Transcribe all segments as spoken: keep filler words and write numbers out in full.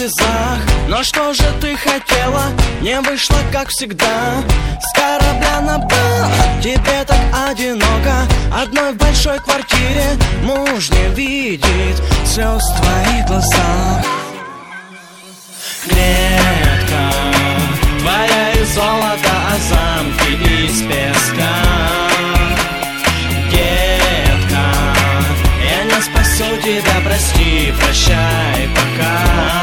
слезах. Но что же ты хотела? Не вышло, как всегда. С корабля на бал, тебе так одиноко. Одной в большой квартире муж не видит слез в твоих глазах. Клетка твоя из золота, а замки из песка. Детка, я не спасу тебя, прости, прощай, пока.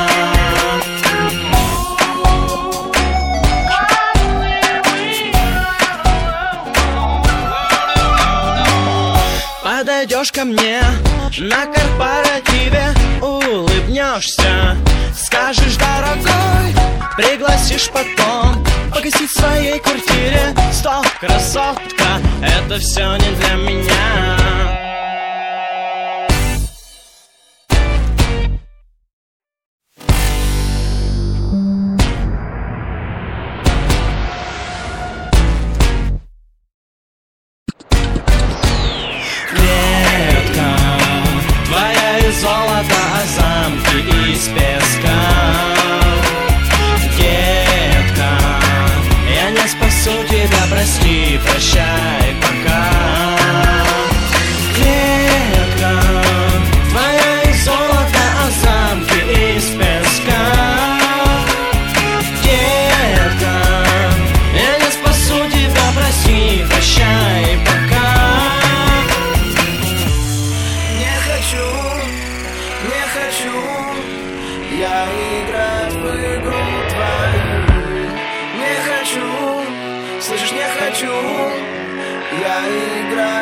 Подойдешь ко мне на корпоративе, улыбнешься, скажешь дорогой, пригласишь потом погостить в своей квартире. Стоп, красотка, это все не для меня. Золото, а замки из песка. Детка, я не спасу тебя, прости, прощай, пока. Клетка твоя из золота, а замки из песка. Детка, я не спасу тебя, прости, прощай, пока. Не хочу, не хочу я играть в игру твою. Не хочу, слышишь, не хочу я играть.